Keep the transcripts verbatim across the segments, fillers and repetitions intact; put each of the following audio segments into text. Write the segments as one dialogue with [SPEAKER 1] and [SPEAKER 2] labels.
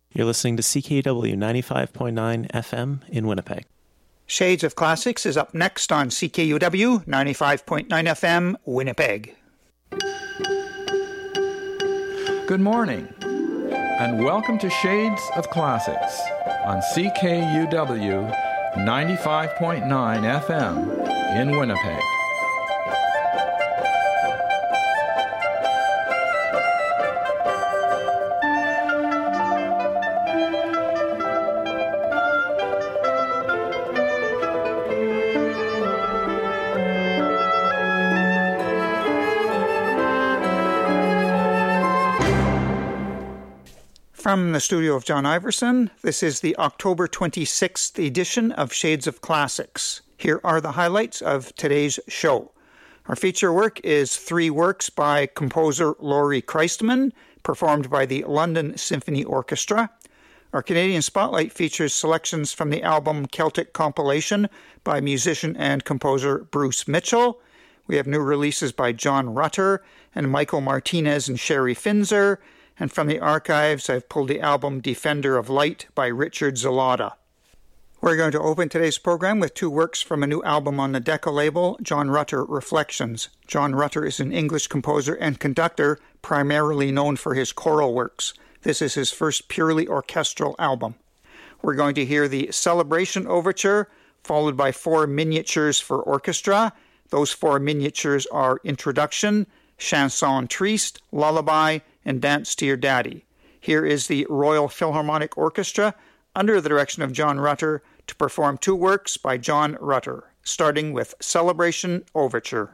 [SPEAKER 1] You're listening to C K U W ninety-five point nine F M in Winnipeg.
[SPEAKER 2] Shades of Classics is up next on C K U W ninety-five point nine F M, Winnipeg.
[SPEAKER 3] Good morning, and welcome to Shades of Classics on C K U W ninety-five point nine F M in Winnipeg.
[SPEAKER 2] From the studio of John Iverson, this is the October twenty-sixth edition of Shades of Classics. Here are the highlights of today's show. Our feature work is three works by composer Laurie Christman, performed by the London Symphony Orchestra. Our Canadian Spotlight features selections from the album Celtic Compilation by musician and composer Bruce Mitchell. We have new releases by John Rutter and Michael Martinez and Sherry Finzer. And from the archives, I've pulled the album Defender of Light by Richard Zalotta. We're going to open today's program with two works from a new album on the Decca label, John Rutter Reflections. John Rutter is an English composer and conductor, primarily known for his choral works. This is his first purely orchestral album. We're going to hear the Celebration Overture, followed by four miniatures for orchestra. Those four miniatures are Introduction, Chanson Triste, Lullaby, and Dance to Your Daddy. Here is the Royal Philharmonic Orchestra, under the direction of John Rutter, to perform two works by John Rutter, starting with Celebration Overture.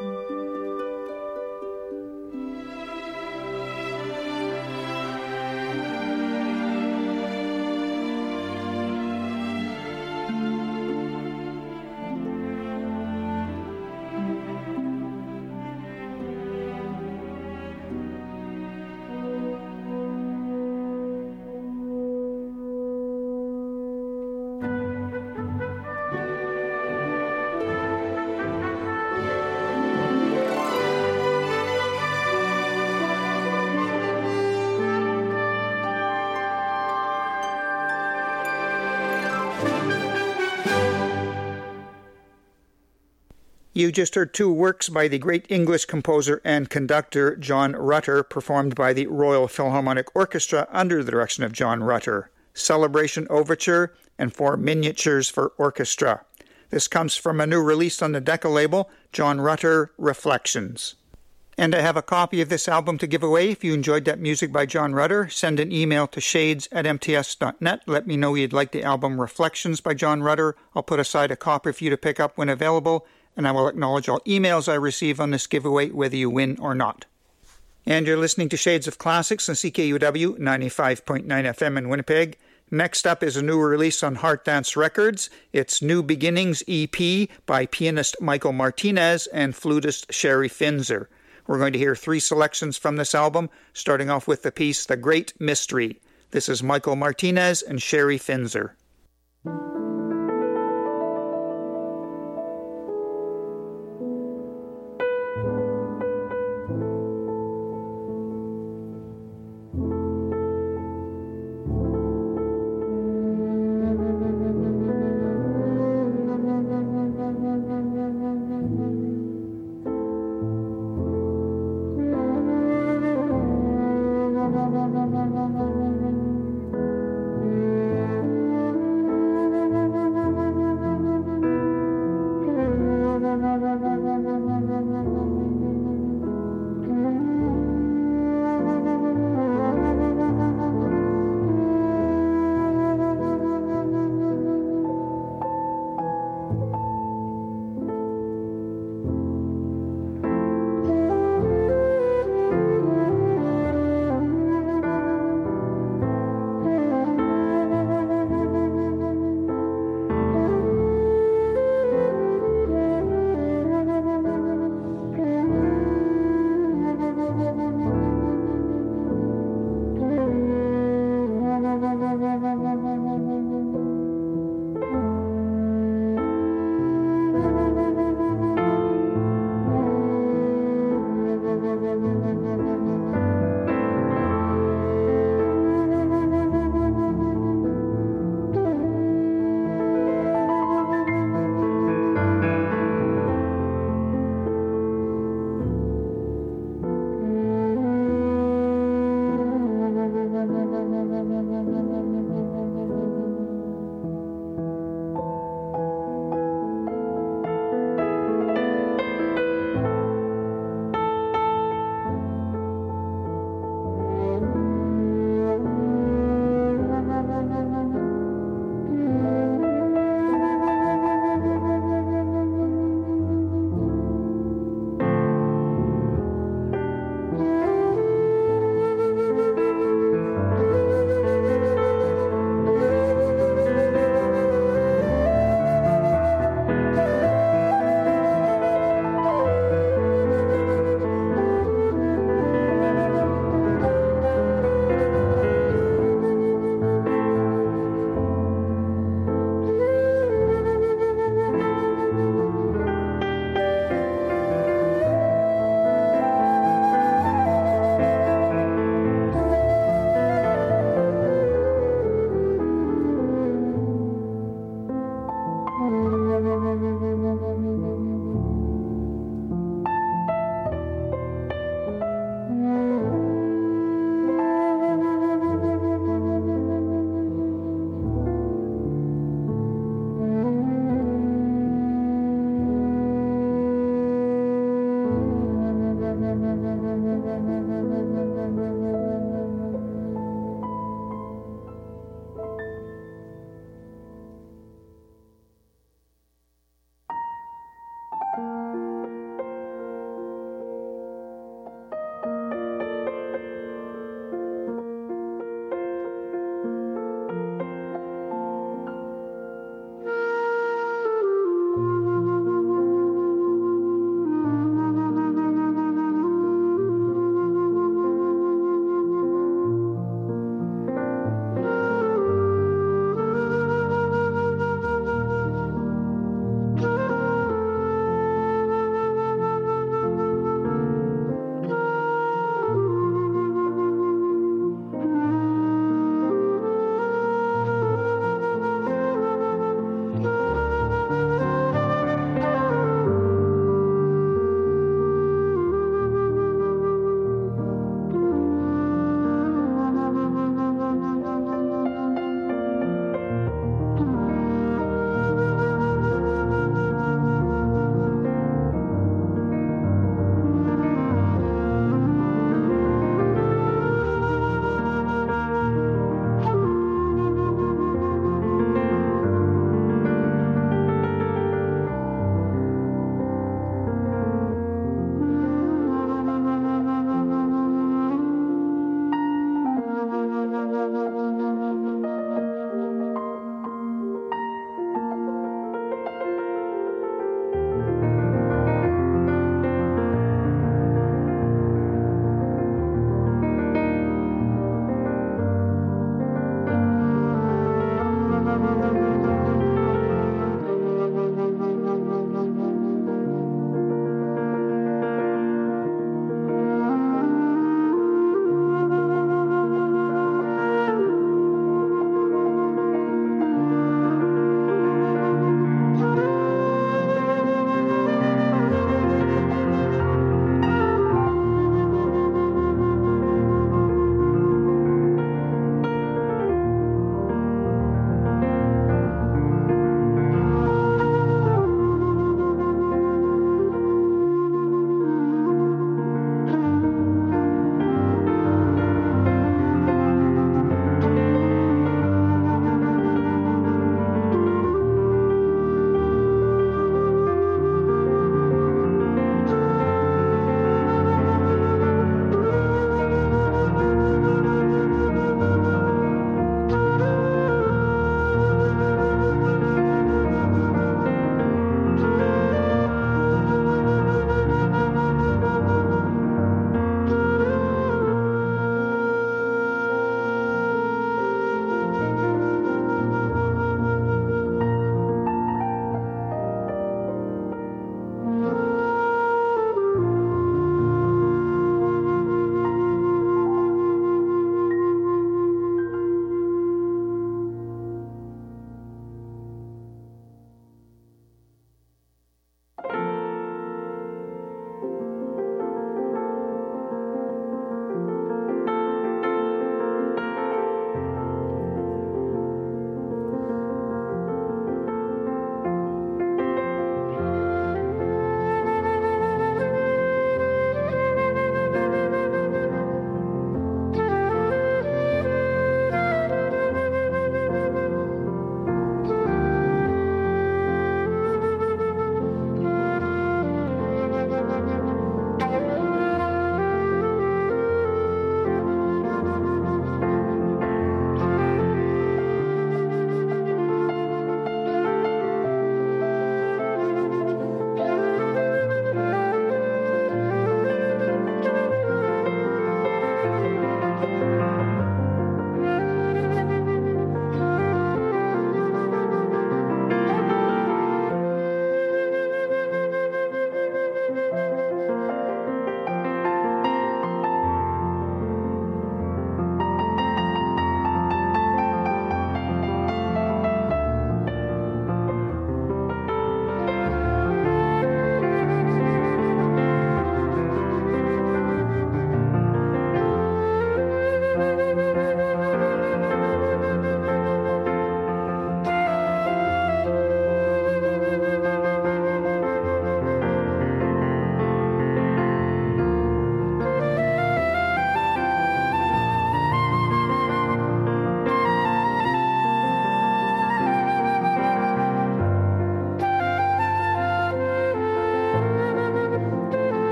[SPEAKER 2] You just heard two works by the great English composer and conductor John Rutter, performed by the Royal Philharmonic Orchestra under the direction of John Rutter. Celebration Overture and four miniatures for orchestra. This comes from a new release on the Decca label, John Rutter Reflections. And I have a copy of this album to give away. If you enjoyed that music by John Rutter, send an email to shades at m t s dot net. Let me know you'd like the album Reflections by John Rutter. I'll put aside a copy for you to pick up when available, and I will acknowledge all emails I receive on this giveaway, whether you win or not. And you're listening to Shades of Classics on C K U W ninety-five point nine F M in Winnipeg. Next up is a new release on Heart Dance Records. It's New Beginnings E P by pianist Michael Martinez and flutist Sherry Finzer. We're going to hear three selections from this album, starting off with the piece The Great Mystery. This is Michael Martinez and Sherry Finzer.
[SPEAKER 4] Thank you.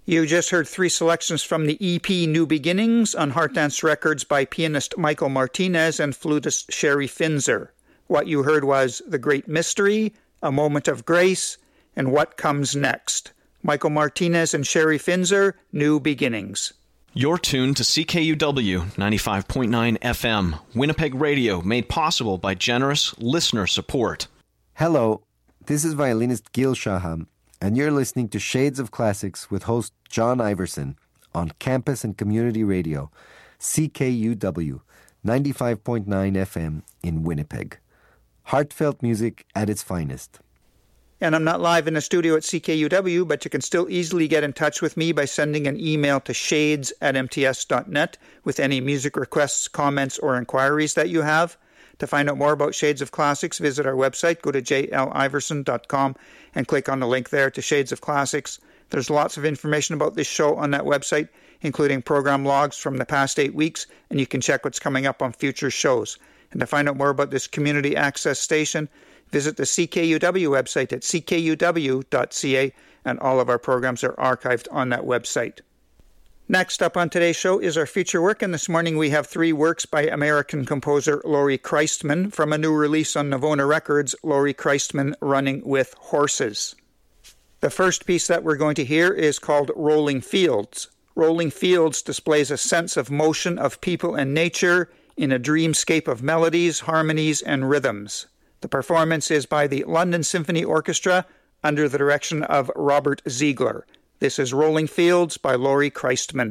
[SPEAKER 2] You just heard three selections from the E P New Beginnings on Heart Dance Records by pianist Michael Martinez and flutist Sherry Finzer. What you heard was The Great Mystery, A Moment of Grace, and What Comes Next. Michael Martinez and Sherry Finzer, New Beginnings.
[SPEAKER 4] You're tuned to C K U W ninety-five point nine F M, Winnipeg Radio, made possible by generous listener support.
[SPEAKER 5] Hello, this is violinist Gil Shaham, and you're listening to Shades of Classics with host John Iverson on Campus and Community Radio, C K U W ninety-five point nine F M in Winnipeg. Heartfelt music at its finest.
[SPEAKER 2] And I'm not live in the studio at C K U W, but you can still easily get in touch with me by sending an email to shades at m t s dot net with any music requests, comments, or inquiries that you have. To find out more about Shades of Classics, visit our website, go to j l iverson dot com and click on the link there to Shades of Classics. There's lots of information about this show on that website, including program logs from the past eight weeks, and you can check what's coming up on future shows. And to find out more about this community access station, visit the C K U W website at c k u w dot c a, and all of our programs are archived on that website. Next up on today's show is our feature work, and this morning we have three works by American composer Laurie Christman from a new release on Navona Records, Laurie Christman Running with Horses. The first piece that we're going to hear is called Rolling Fields. Rolling Fields displays a sense of motion of people and nature in a dreamscape of melodies, harmonies, and rhythms. The performance is by the London Symphony Orchestra under the direction of Robert Ziegler. This is Rolling Fields by Laurie Christman.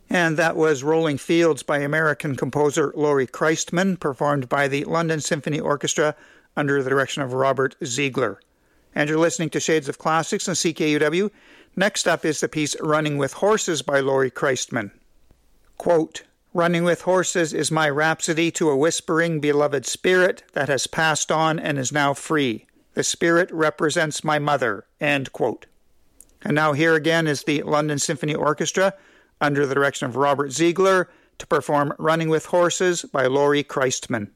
[SPEAKER 2] And that was Rolling Fields by American composer Laurie Christman, performed by the London Symphony Orchestra under the direction of Robert Ziegler. And you're listening to Shades of Classics on C K U W. Next up is the piece Running with Horses by Laurie Christman. Quote, "Running with horses is my rhapsody to a whispering, beloved spirit that has passed on and is now free. The spirit represents my mother." End quote. And now here again is the London Symphony Orchestra under the direction of Robert Ziegler to perform Running with Horses by Laurie Christman.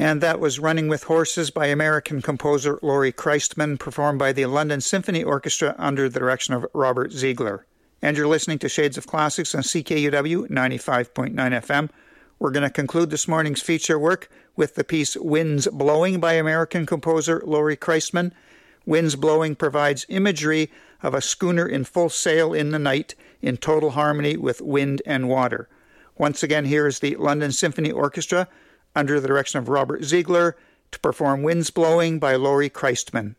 [SPEAKER 2] And that was Running with Horses by American composer Laurie Christman, performed by the London Symphony Orchestra under the direction of Robert Ziegler. And you're listening to Shades of Classics on C K U W ninety-five point nine F M. We're going to conclude this morning's feature work with the piece Winds Blowing by American composer Laurie Christman. Winds Blowing provides imagery of a schooner in full sail in the night in total harmony with wind and water. Once again, here is the London Symphony Orchestra under the direction of Robert Ziegler to perform Winds Blowing by Laurie Christman.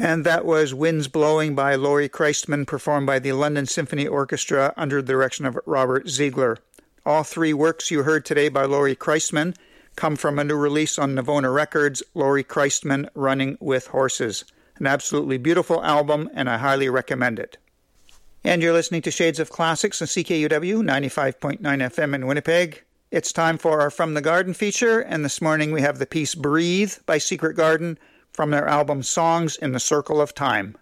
[SPEAKER 2] And that was Winds Blowing by Laurie Christman, performed by the London Symphony Orchestra under the direction of Robert Ziegler. All three works you heard today by Laurie Christman come from a new release on Navona Records, Laurie Christman, Running with Horses. An absolutely beautiful album, and I highly recommend it. And you're listening to Shades of Classics on C K U W, ninety-five point nine F M in Winnipeg. It's time for our From the Garden feature, and this morning we have the piece Breathe by Secret Garden from their album Songs in the Circle of Time.